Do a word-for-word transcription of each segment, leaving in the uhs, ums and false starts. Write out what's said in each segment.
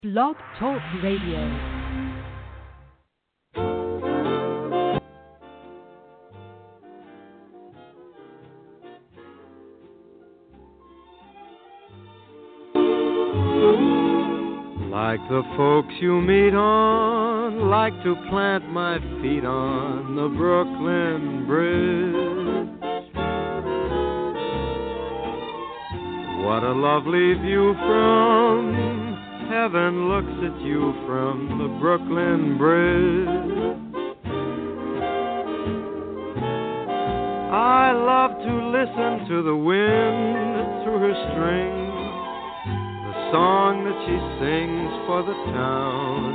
Blog Talk Radio. Like the folks you meet on, like to plant my feet on the Brooklyn Bridge. What a lovely view from heaven looks at you from the Brooklyn Bridge. I love to listen to the wind through her strings, song that she sings for the town.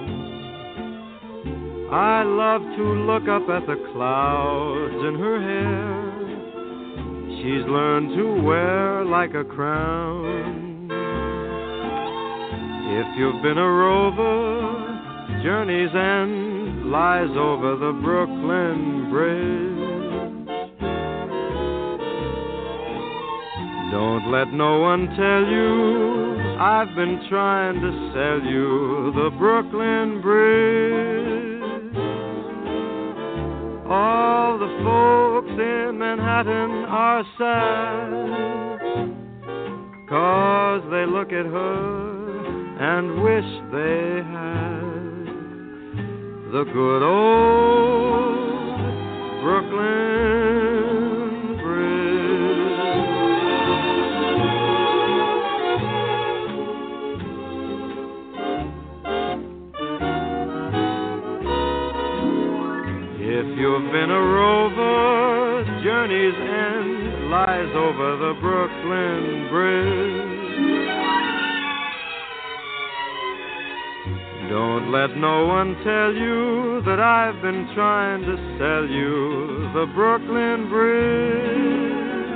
I love to look up at the clouds in her hair. She's learned to wear like a crown. If you've been a rover, journey's end lies over the Brooklyn Bridge. Don't let no one tell you I've been trying to sell you the Brooklyn Bridge. All the folks in Manhattan are sad, 'cause they look at her and wish they had the good old Brooklyn Bridge. If you've been a rover, journey's end lies over the Brooklyn Bridge. Don't let no one tell you that I've been trying to sell you the Brooklyn Bridge.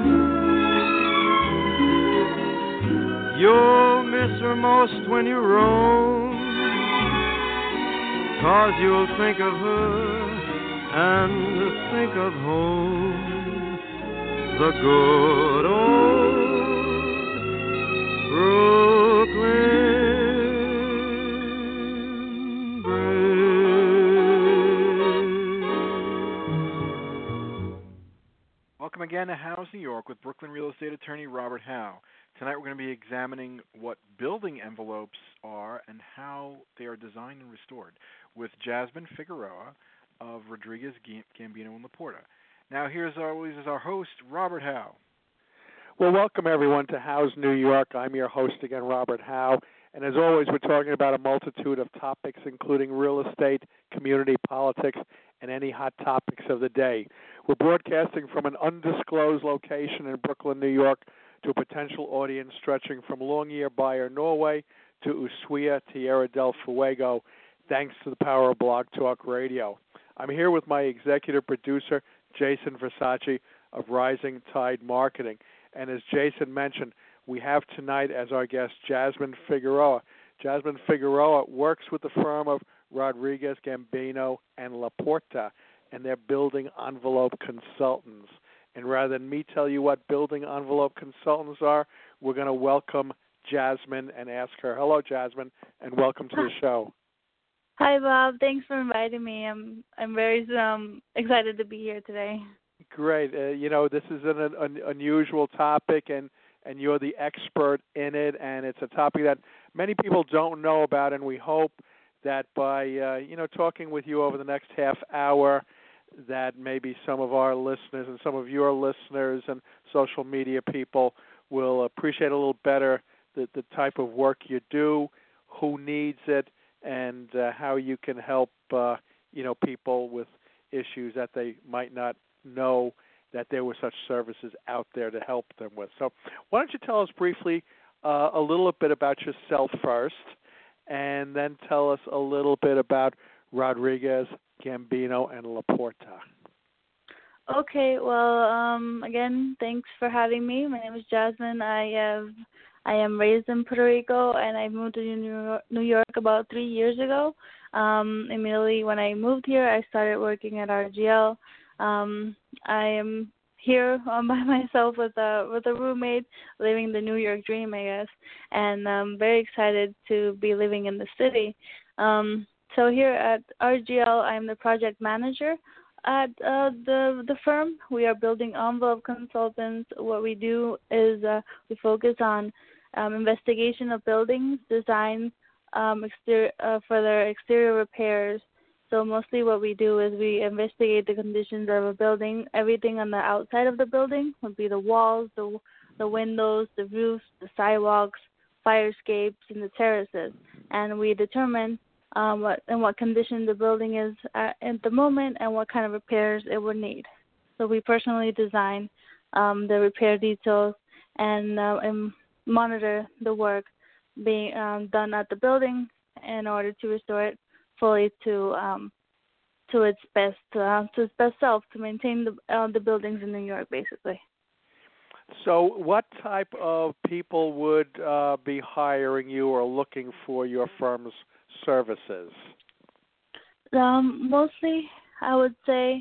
You'll miss her most when you roam, 'cause you'll think of her and think of home, the good old Brooklyn Bridge. Welcome again to Howe's New York with Brooklyn real estate attorney Robert Howe. Tonight we're going to be examining what building envelopes are and how they are designed and restored with Jasmine Figueroa of Rodriguez, Gambino, and Laporta. Now, here's always is our host, Robert Howe. Well, welcome everyone to Howe's New York. I'm your host again, Robert Howe. And as always, we're talking about a multitude of topics, including real estate, community politics, and any hot topics of the day. We're broadcasting from an undisclosed location in Brooklyn, New York, to a potential audience stretching from Longyear, Bayer, Norway, to Ushuaia, Tierra del Fuego, thanks to the power of Blog Talk Radio. I'm here with my executive producer, Jason Versace of Rising Tide Marketing. And as Jason mentioned, we have tonight as our guest Jasmine Figueroa. Jasmine Figueroa works with the firm of Rodriguez, Gambino, and Laporta, and they're building envelope consultants. And rather than me tell you what building envelope consultants are, we're going to welcome Jasmine and ask her. Hello, Jasmine, and welcome to the show. Hi, Bob. Thanks for inviting me. I'm I'm very um, excited to be here today. Great. Uh, you know, this is an, an unusual topic, and, and you're the expert in it, and it's a topic that many people don't know about, and we hope that by, uh, you know, talking with you over the next half hour, that maybe some of our listeners and some of your listeners and social media people will appreciate a little better the, the type of work you do, who needs it, and uh, how you can help, uh, you know, people with issues that they might not know that there were such services out there to help them with. So why don't you tell us briefly uh, a little bit about yourself first, and then tell us a little bit about Rodriguez, Gambino, and Laporta. Okay, well, um, again, thanks for having me. My name is Jasmine. I have I am raised in Puerto Rico, and I moved to New York, New York about three years ago. Um, immediately when I moved here, I started working at R G L. Um, I am here um, by myself with a with a roommate, living the New York dream, I guess, and I'm very excited to be living in the city. Um, so here at R G L, I'm the project manager at uh, the the firm. We are building envelope consultants. What we do is uh, we focus on um, investigation of buildings, design, um, exterior, uh, further exterior repairs. So mostly what we do is we investigate the conditions of a building. Everything on the outside of the building would be the walls, the the windows, the roofs, the sidewalks, fire escapes, and the terraces. And we determine um, what in what condition the building is at, at the moment and what kind of repairs it would need. So we personally design um, the repair details and, uh, and monitor the work being um, done at the building in order to restore it fully to um, to its best uh, to its best self, to maintain the uh, the buildings in New York, basically. So, what type of people would uh, be hiring you or looking for your firm's services? Um, mostly, I would say,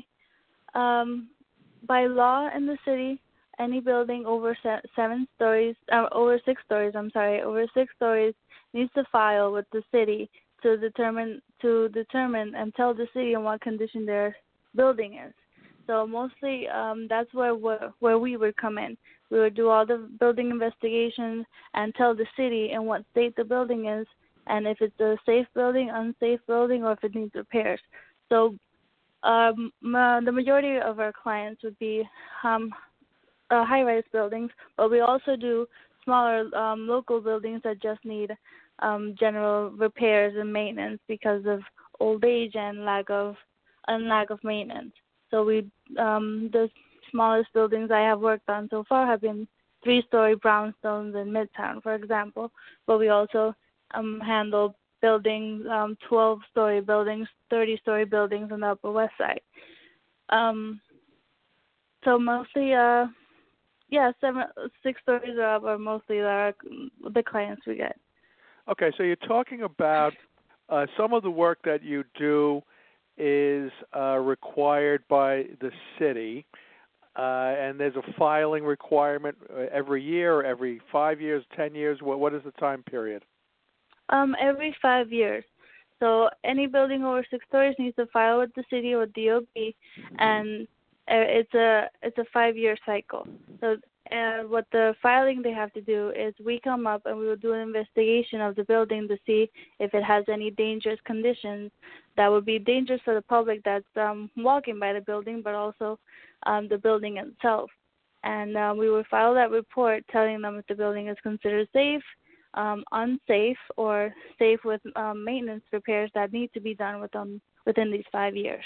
um, by law in the city, any building over se- seven stories, uh, over six stories, I'm sorry, over six stories needs to file with the city to determine to determine and tell the city in what condition their building is. So mostly um, that's where where where we would come in. We would do all the building investigations and tell the city in what state the building is, and if it's a safe building, unsafe building, or if it needs repairs. So um, ma- the majority of our clients would be um, uh, high-rise buildings, but we also do smaller um, local buildings that just need um, general repairs and maintenance because of old age and lack of and lack of maintenance. So we um, the smallest buildings I have worked on so far have been three-story brownstones in Midtown, for example. But we also um, handle buildings, um, twelve-story buildings, thirty-story buildings on the Upper West Side. Um, so mostly, uh, yeah, seven, six stories up are mostly the, the clients we get. Okay, so you're talking about uh, some of the work that you do is uh, required by the city, uh, and there's a filing requirement every year, or every five years, ten years. What what is the time period? Um, every five years. So any building over six stories needs to file with the city or D O B, and it's a it's a five-year cycle. So uh, what the filing they have to do is we come up and we will do an investigation of the building to see if it has any dangerous conditions that would be dangerous for the public that's um, walking by the building, but also um, the building itself. And uh, we will file that report telling them if the building is considered safe, um, unsafe, or safe with um, maintenance repairs that need to be done within within these five years.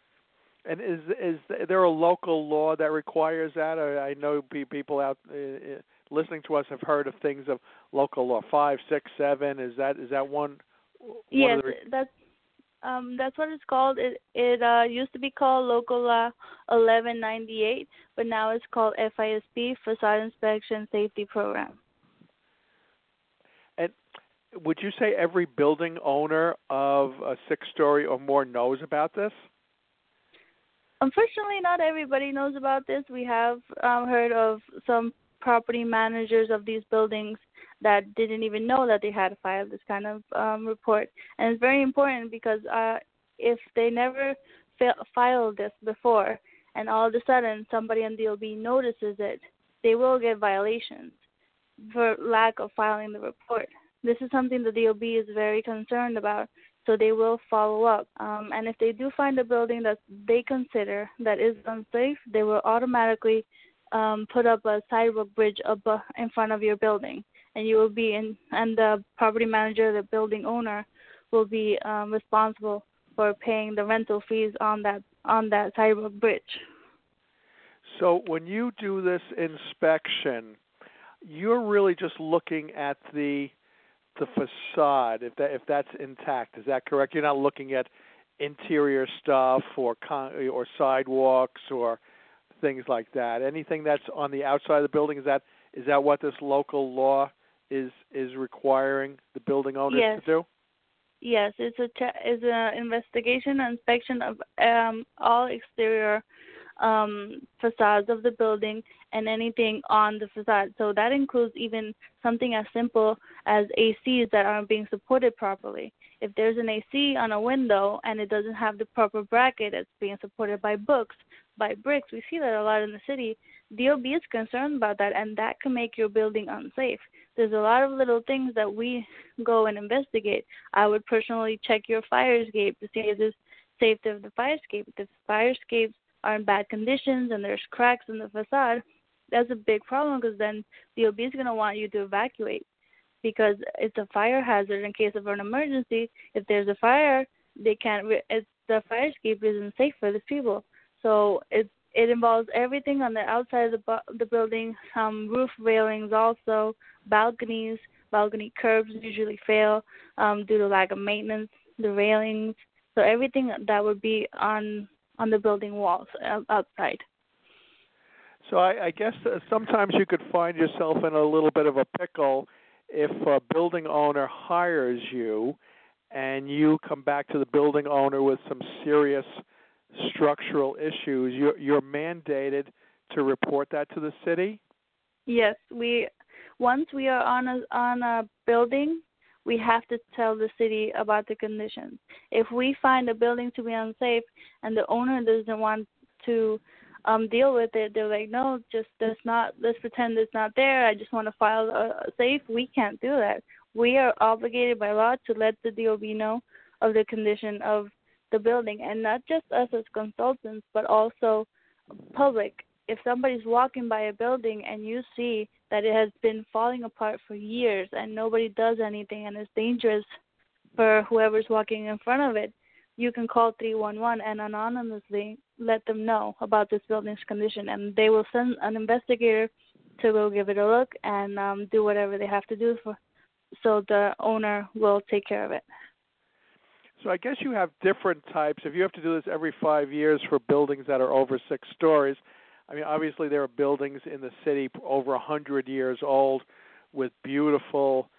And is is there a local law that requires that? I know people out uh, listening to us have heard of things of local law five, six, seven. Is that is that one? Yes, one re- that's um, that's what it's called. It it uh, used to be called Local Law eleven ninety-eight, but now it's called F I S P, Facade Inspection Safety Program. And would you say every building owner of a six-story or more knows about this? Unfortunately, not everybody knows about this. We have um, heard of some property managers of these buildings that didn't even know that they had to file this kind of um, report. And it's very important because uh, if they never fa- filed this before and all of a sudden somebody on D O B notices it, they will get violations for lack of filing the report. This is something the D O B is very concerned about. So they will follow up. Um, and if they do find a building that they consider that is unsafe, they will automatically um, put up a sidewalk bridge up uh, in front of your building. And you will be in, and the property manager, the building owner, will be um, responsible for paying the rental fees on that on that sidewalk bridge. So when you do this inspection, you're really just looking at the the facade, if that if that's intact. Is that correct? You're not looking at interior stuff or con- or sidewalks or things like that. Anything that's on the outside of the building, is that is that what this local law is is requiring the building owners yes. to do? Yes, it's a te- it's an investigation and inspection of um, all exterior um, facades of the building and anything on the facade. So that includes even something as simple as A Cs that aren't being supported properly. If there's an A C on a window and it doesn't have the proper bracket that's being supported by books, by bricks, we see that a lot in the city. D O B is concerned about that, and that can make your building unsafe. There's a lot of little things that we go and investigate. I would personally check your fire escape to see if there's safety of the fire escape. If the fire escapes are in bad conditions and there's cracks in the facade, that's a big problem, because then D O B is going to want you to evacuate, because it's a fire hazard in case of an emergency. If there's a fire, they can't. Re- it's, the fire escape isn't safe for the people. So it it involves everything on the outside of the bu- the building, um, roof railings, also balconies. Balcony curbs usually fail um, due to lack of maintenance. The railings, so everything that would be on on the building walls outside. So I, I guess uh, sometimes you could find yourself in a little bit of a pickle if a building owner hires you and you come back to the building owner with some serious structural issues. You're, you're mandated to report that to the city? Yes, we once we are on a on a building, we have to tell the city about the conditions. If we find a building to be unsafe and the owner doesn't want to um, deal with it, they're like, no, just let's not let's pretend it's not there. I just want to file a safe. We can't do that. We are obligated by law to let the D O B know of the condition of the building, and not just us as consultants, but also public. If somebody's walking by a building and you see that it has been falling apart for years and nobody does anything and it's dangerous for whoever's walking in front of it, you can call three one one and anonymously let them know about this building's condition, and they will send an investigator to go give it a look and um, do whatever they have to do for, so the owner will take care of it. So I guess you have different types. If you have to do this every five years for buildings that are over six stories, I mean, obviously there are buildings in the city over one hundred years old with beautiful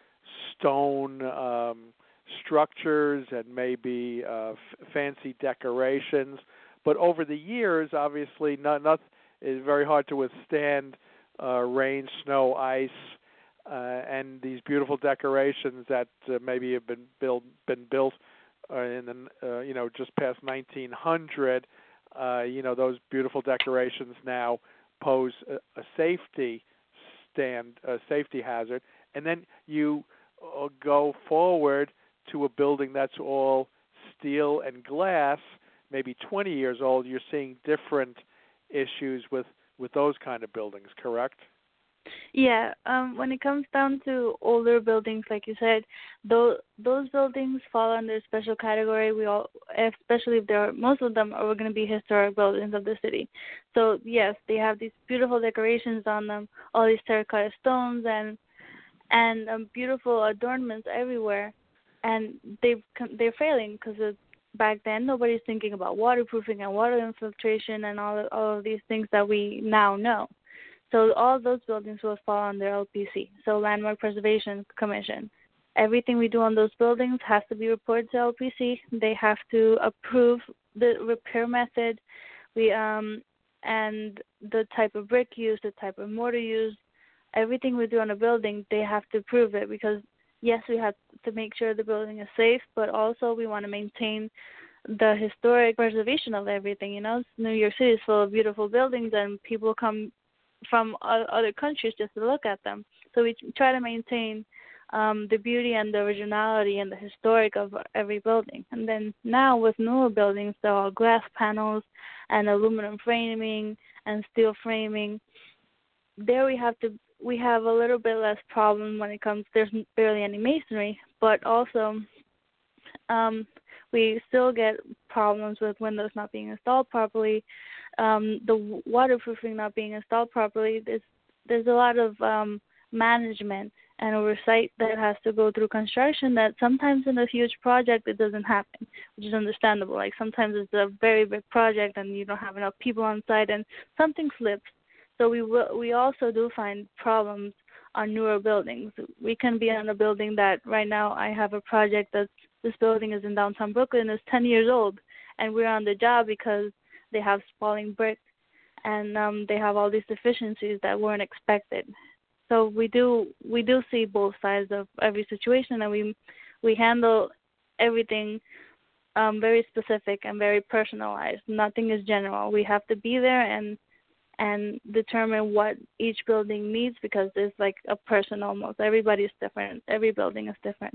stone um, structures and maybe uh, f- fancy decorations. But over the years, obviously, not, not it's very hard to withstand uh, rain, snow, ice, uh, and these beautiful decorations that uh, maybe have been built been built uh, in the uh, you know just past nineteen hundred. Uh, you know, those beautiful decorations now pose a, a safety stand, a safety hazard, and then you uh, go forward to a building that's all steel and glass, maybe twenty years old. You're seeing different issues with, with those kind of buildings, correct? Yeah, um, when it comes down to older buildings, like you said, those those buildings fall under a special category. We all, especially if there are, most of them are going to be historic buildings of the city. So yes, they have these beautiful decorations on them, all these terracotta stones and and um, beautiful adornments everywhere, and they've they're failing because back then nobody's thinking about waterproofing and water infiltration and all of, all of these things that we now know. So all of those buildings will fall under L P C, so Landmark Preservation Commission. Everything we do on those buildings has to be reported to L P C. They have to approve the repair method, we um, and the type of brick used, the type of mortar used. Everything we do on a building, they have to approve it, because yes, we have to make sure the building is safe, but also we want to maintain the historic preservation of everything. You know, New York City is full of beautiful buildings, and people come from other countries just to look at them. So we try to maintain um, the beauty and the originality and the historic of every building. And then now with newer buildings, there are glass panels and aluminum framing and steel framing. There we have to we have a little bit less problem when it comes. There's barely any masonry, but also um, we still get problems with windows not being installed properly, um, the waterproofing not being installed properly. There's there's a lot of um, management and oversight that has to go through construction that sometimes in a huge project it doesn't happen, which is understandable. Like sometimes it's a very big project and you don't have enough people on site and something slips. So we will, we also do find problems on newer buildings. We can be on a building that right now I have a project that this building is in downtown Brooklyn, is ten years old, and we're on the job because they have falling bricks and um, they have all these deficiencies that weren't expected. So we do we do see both sides of every situation, and we we handle everything um, very specific and very personalized. Nothing is general. We have to be there and and determine what each building needs, because there's like a person almost. Everybody is different. Every building is different.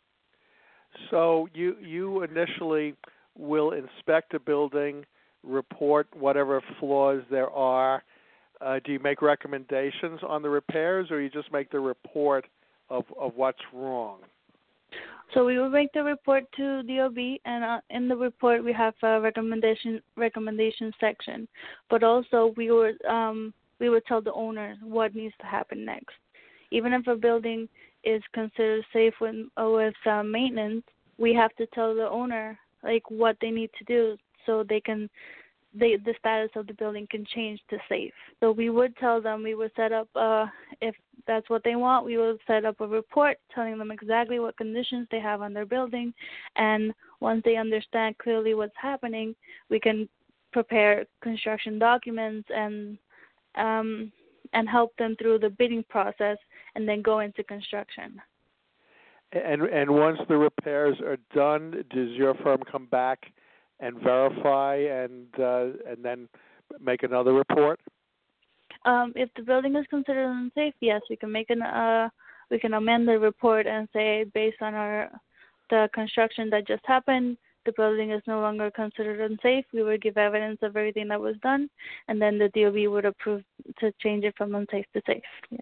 So you you initially will inspect a building, report whatever flaws there are. Uh, do you make recommendations on the repairs, or you just make the report of, of what's wrong? So we will make the report to D O B, and uh, in the report we have a recommendation recommendation section. But also we would um, we would tell the owner what needs to happen next. Even if a building is considered safe with uh, with uh, maintenance, we have to tell the owner like what they need to do so they can they the status of the building can change to safe. So we would tell them, we would set up uh, if that's what they want, we will set up a report telling them exactly what conditions they have on their building, and once they understand clearly what's happening, we can prepare construction documents and um, and help them through the bidding process, and then go into construction. And and once the repairs are done, does your firm come back and verify and uh, and then make another report? Um, if the building is considered unsafe, yes, we can make an uh, we can amend the report and say, based on our the construction that just happened, the building is no longer considered unsafe. We would give evidence of everything that was done, and then the D O B would approve to change it from unsafe to safe. Yes.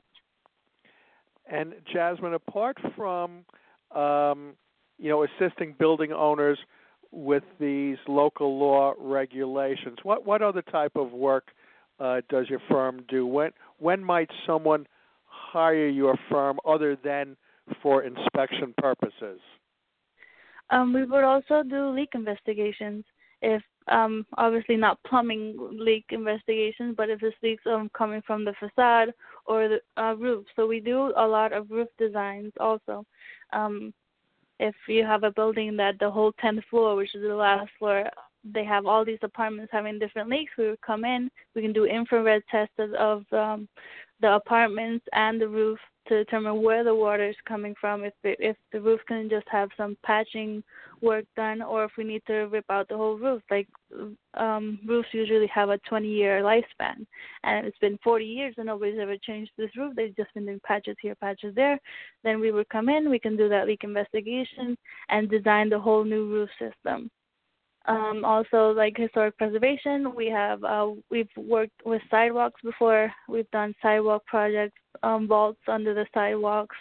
And Jasmine, apart from um, you know assisting building owners with these local law regulations, what what other type of work uh, does your firm do? When when might someone hire your firm other than for inspection purposes? Um, we would also do leak investigations. If um, obviously not plumbing leak investigations, but if it's leaks um, coming from the facade or the uh, roof. So we do a lot of roof designs also. Um, if you have a building that the whole tenth floor, which is the last floor, they have all these apartments having different leaks, we would come in. We can do infrared tests of um, the apartments and the roof to determine where the water is coming from, if it, if the roof can just have some patching work done, or if we need to rip out the whole roof. Like um, roofs usually have a twenty-year lifespan, and it's been forty years and nobody's ever changed this roof. They've just been doing patches here, patches there. Then we would come in, we can do that leak investigation and design the whole new roof system. Um, also, like historic preservation, we have uh, we've worked with sidewalks before. We've done sidewalk projects, um, vaults under the sidewalks.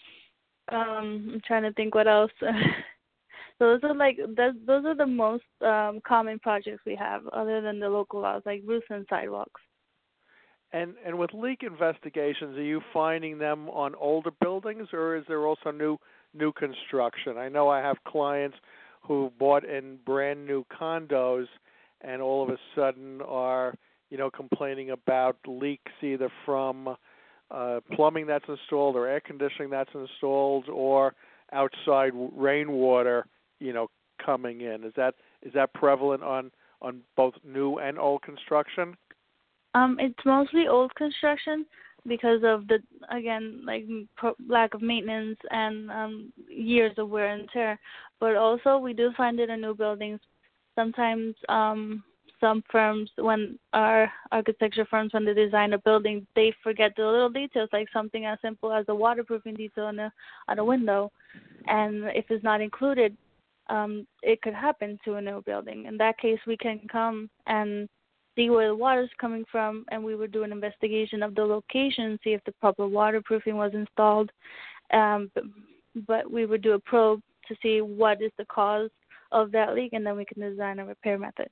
Um, I'm trying to think what else. So those are like those, those are the most um, common projects we have, other than the local laws like roofs and sidewalks. And and with leak investigations, are you finding them on older buildings, or is there also new new construction? I know I have clients who bought in brand new condos and all of a sudden are, you know, complaining about leaks either from uh, plumbing that's installed or air conditioning that's installed or outside rainwater, you know, coming in. Is that is that prevalent on, on both new and old construction? Um, it's mostly old construction because of the, again, like pro- lack of maintenance and um, years of wear and tear. But also we do find it in new buildings. Sometimes um, some firms, when our architecture firms, when they design a building, they forget the little details, like something as simple as a waterproofing detail on a, on a window. And if it's not included, um, it could happen to a new building. In that case, we can come and see where the water is coming from, and we would do an investigation of the location, see if the proper waterproofing was installed. Um, but, but we would do a probe to see what is the cause of that leak, and then we can design a repair method.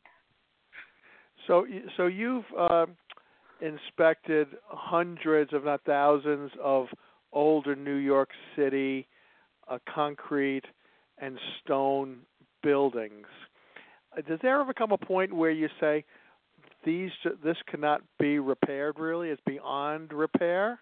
So, so you've uh, inspected hundreds, if not thousands, of older New York City uh, concrete and stone buildings. Uh, does there ever come a point where you say, These this cannot be repaired? Really, it's beyond repair.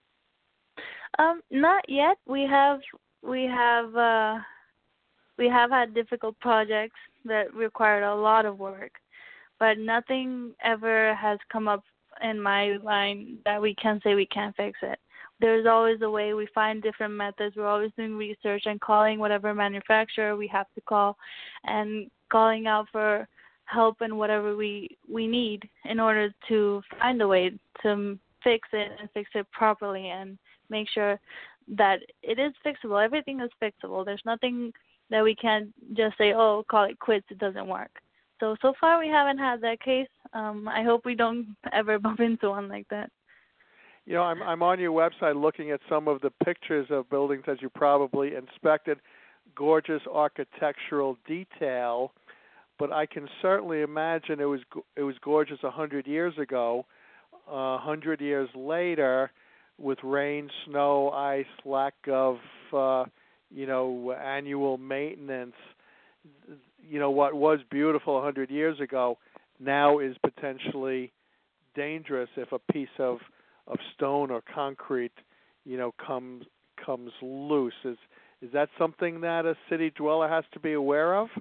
Um, not yet. We have we have uh, we have had difficult projects that required a lot of work, but nothing ever has come up in my line that we can say we can't fix it. There's always a way. We find different methods. We're always doing research and calling whatever manufacturer we have to call and calling out for help and whatever we, we need in order to find a way to fix it and fix it properly and make sure that it is fixable. Everything is fixable. There's nothing that we can't just say, oh, call it quits, it doesn't work. So, so far we haven't had that case. Um, I hope we don't ever bump into one like that. You know, I'm I'm on your website looking at some of the pictures of buildings that you probably inspected. Gorgeous architectural detail, but I can certainly imagine it was it was gorgeous a hundred years ago. A hundred years later, with rain, snow, ice, lack of uh, you know annual maintenance, you know what was beautiful a hundred years ago now is potentially dangerous if a piece of of stone or concrete, you know, comes comes loose. Is is that something that a city dweller has to be aware of?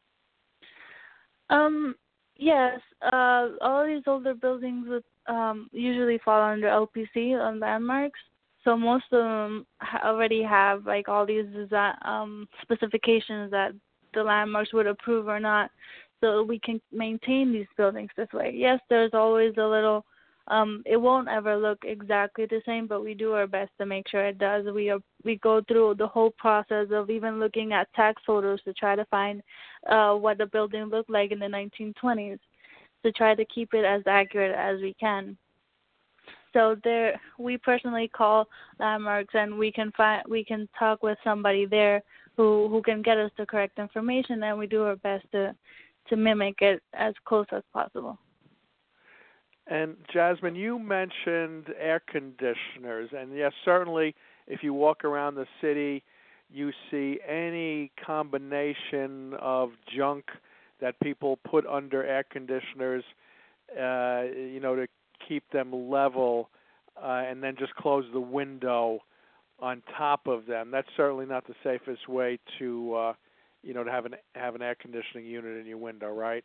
Um, yes. Uh, all these older buildings would um, usually fall under L P C on landmarks. So most of them ha- already have like all these design, um, specifications that the landmarks would approve or not, so we can maintain these buildings this way. Yes, there's always a little. Um, it won't ever look exactly the same, but we do our best to make sure it does. We are, we go through the whole process of even looking at tax photos to try to find uh, what the building looked like in the nineteen twenties, to try to keep it as accurate as we can. So there, we personally call landmarks, and we can find, we can talk with somebody there who, who can get us the correct information, and we do our best to to mimic it as close as possible. And Jasmine, you mentioned air conditioners, and yes, certainly if you walk around the city, you see any combination of junk that people put under air conditioners, uh, you know, to keep them level, uh, and then just close the window on top of them. That's certainly not the safest way to, uh, you know, to have an have an air conditioning unit in your window, right?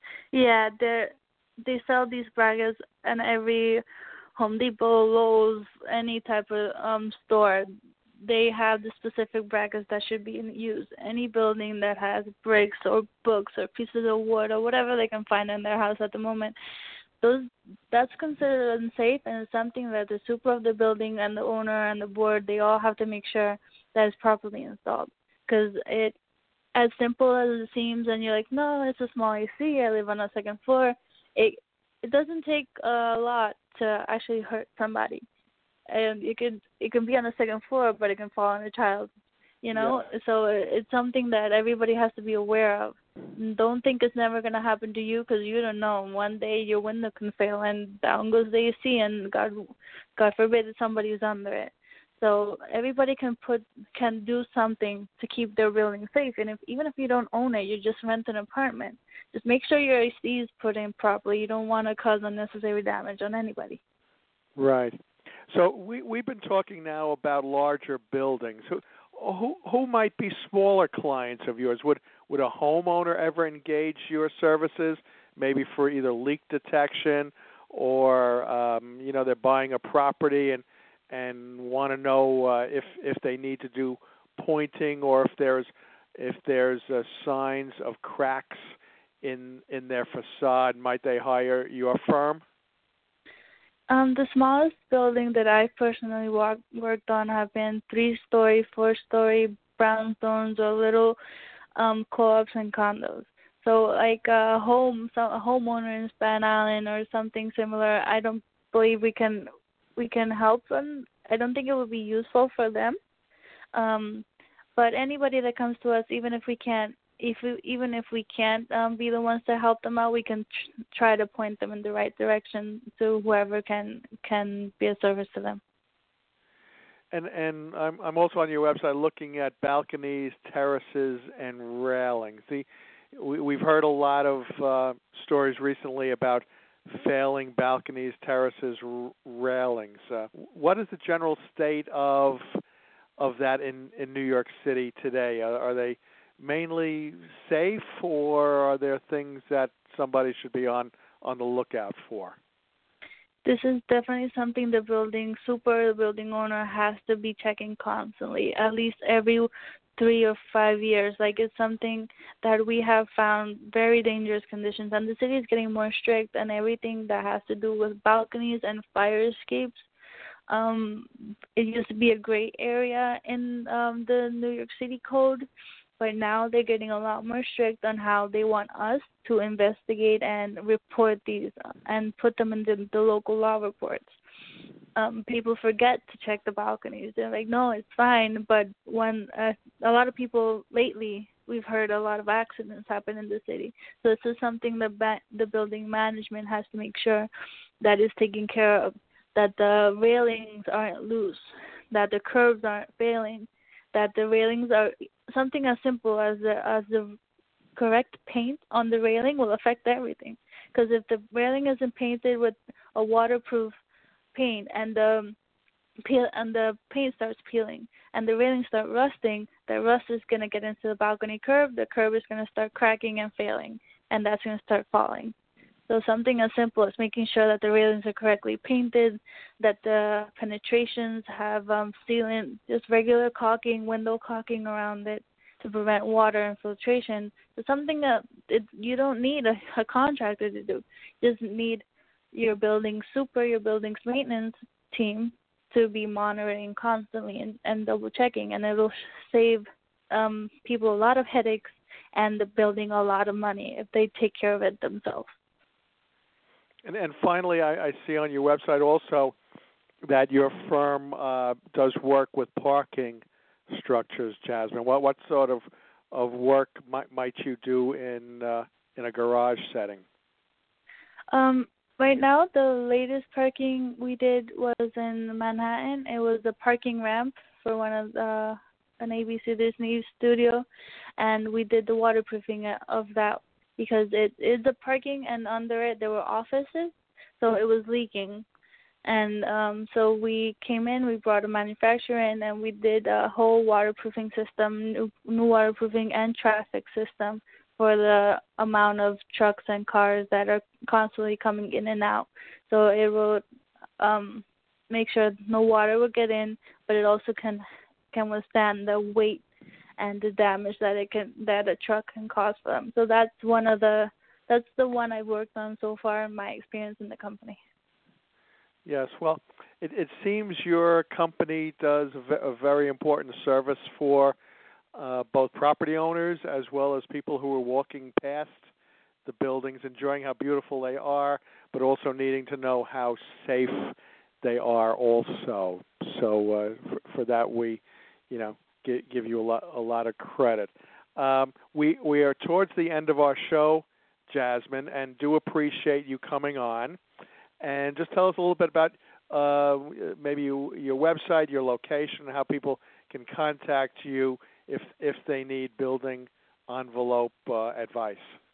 Yeah, they're. They sell these brackets in every Home Depot, Lowe's, any type of um, store. They have the specific brackets that should be in use. Any building that has bricks or books or pieces of wood or whatever they can find in their house at the moment, those that's considered unsafe, and it's something that the super of the building and the owner and the board, they all have to make sure that it's properly installed. Because it, as simple as it seems, and you're like, no, it's a small A C, I live on a second floor, It it doesn't take a lot to actually hurt somebody, and it could it can be on the second floor, but it can fall on a child, you know. Yeah. So it's something that everybody has to be aware of. Don't think it's never going to happen to you, because you don't know. One day your window can fail, and down goes the A C, and God God forbid that somebody is under it. So everybody can put can do something to keep their building safe, and if even if you don't own it, you just rent an apartment. Just make sure your A C is put in properly. You don't want to cause unnecessary damage on anybody. Right. So we we've been talking now about larger buildings. Who who who might be smaller clients of yours? Would would a homeowner ever engage your services, maybe for either leak detection, or um, you know, they're buying a property and and want to know uh, if if they need to do pointing, or if there's if there's uh, signs of cracks in in their facade, might they hire your firm? Um, the smallest building that I personally walk, worked on have been three-story, four-story brownstones or little um, co-ops and condos. So like a home, so a homeowner in Staten Island or something similar, I don't believe we can we can help them. I don't think it would be useful for them. Um, but anybody that comes to us, even if we can't, if we, even if we can't um, be the ones to help them out, we can tr- try to point them in the right direction to whoever can can be a service to them. And and I'm I'm also on your website looking at balconies, terraces, and railings. The we, we've heard a lot of uh, stories recently about failing balconies, terraces, r- railings. Uh, what is the general state of of that in, in New York City today? Are, are they mainly safe, or are there things that somebody should be on, on the lookout for? This is definitely something the building super, the building owner has to be checking constantly, at least every three or five years. Like, it's something that we have found very dangerous conditions, and the city is getting more strict on everything that has to do with balconies and fire escapes. Um, it used to be a gray area in um, the New York City code, but now they're getting a lot more strict on how they want us to investigate and report these and put them in the, the local law reports. Um, people forget to check the balconies. They're like, no, it's fine. But when uh, a lot of people lately, we've heard a lot of accidents happen in the city. So this is something that ba- the building management has to make sure that is taken care of, that the railings aren't loose, that the curbs aren't failing, that the railings are something as simple as the, as the correct paint on the railing will affect everything. Because if the railing isn't painted with a waterproof paint and the peel and the paint starts peeling and the railings start rusting, the rust is going to get into the balcony curb. The curb is going to start cracking and failing, and that's going to start falling. So something as simple as making sure that the railings are correctly painted, that the penetrations have um, sealant, just regular caulking, window caulking around it to prevent water infiltration. So something that it, you don't need a, a contractor to do. You just need your building super, your building's maintenance team to be monitoring constantly and, and double checking, and it will save um, people a lot of headaches and the building a lot of money if they take care of it themselves. And, and finally, I, I see on your website also that your firm uh, does work with parking structures, Jasmine. What what sort of of work might might you do in uh, in a garage setting? Um, right now, the latest parking we did was in Manhattan. It was the parking ramp for one of the an A B C Disney studio, and we did the waterproofing of that, because it is the parking, and under it there were offices, so it was leaking. And um, so we came in, we brought a manufacturer in, and we did a whole waterproofing system, new, new waterproofing and traffic system for the amount of trucks and cars that are constantly coming in and out. So it will um, make sure no water will get in, but it also can can withstand the weight and the damage that it can that a truck can cause for them. So that's one of the that's the one I've worked on so far in my experience in the company. Yes, well, it, it seems your company does a, a very important service for uh, both property owners as well as people who are walking past the buildings, enjoying how beautiful they are, but also needing to know how safe they are also. So uh, for, for that, we, you know, give, give you a lot, a lot of credit. Um, we we are towards the end of our show, Jasmine, and do appreciate you coming on. And just tell us a little bit about uh, maybe you, your website, your location, how people can contact you if if they need building envelope uh, advice.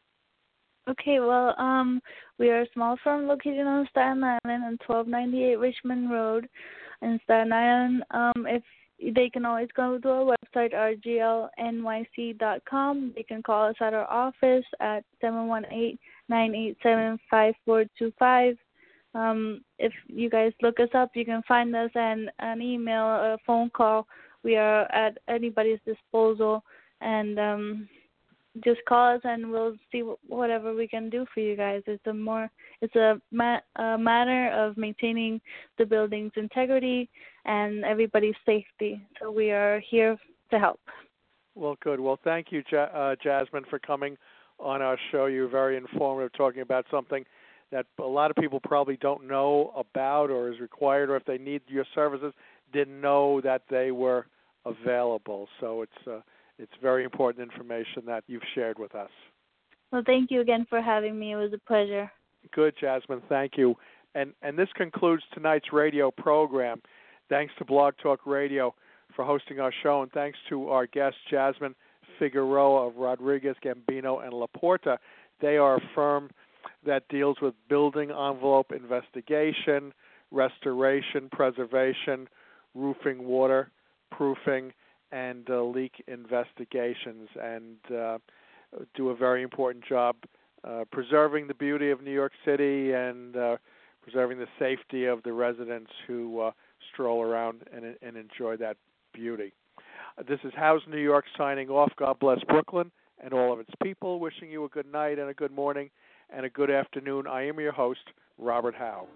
Okay, well, um, we are a small firm located on Staten Island on twelve ninety-eight Richmond Road in Staten Island. Um, if they can always go to our website, r g l n y c dot com. They can call us at our office at seven one eight, nine eight seven, five four two five. Um, if you guys look us up, you can find us and an email or a phone call. We are at anybody's disposal, and um, just call us and we'll see whatever we can do for you guys. It's a more, it's a, ma- a matter of maintaining the building's integrity and everybody's safety. So we are here to help. Well, good. Well, thank you, ja- uh, Jasmine, for coming on our show. You're very informative, talking about something that a lot of people probably don't know about or is required, or if they need your services, didn't know that they were available. So it's uh, it's very important information that you've shared with us. Well, thank you again for having me. It was a pleasure. Good, Jasmine. Thank you. And and this concludes tonight's radio program. Thanks to Blog Talk Radio for hosting our show, and thanks to our guest, Jasmine Figueroa of Rodriguez, Gambino, and Laporta. They are a firm that deals with building envelope investigation, restoration, preservation, roofing, waterproofing, and uh, leak investigations, and uh, do a very important job uh, preserving the beauty of New York City and uh, preserving the safety of the residents who uh, stroll around and, and enjoy that beauty. Uh, this is House New York signing off. God bless Brooklyn and all of its people. Wishing you a good night and a good morning and a good afternoon. I am your host, Robert Howe.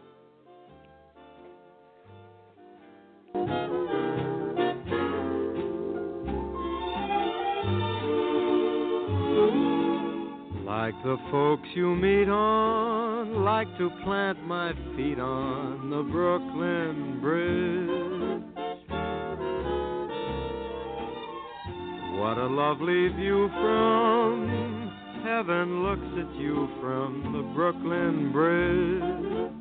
Like the folks you meet on, like to plant my feet on the Brooklyn Bridge. What a lovely view from heaven looks at you from the Brooklyn Bridge.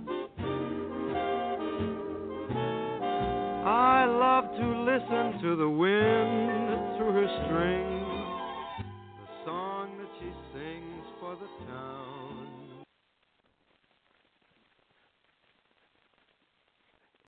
I love to listen to the wind through her strings, the song that she sings for the town.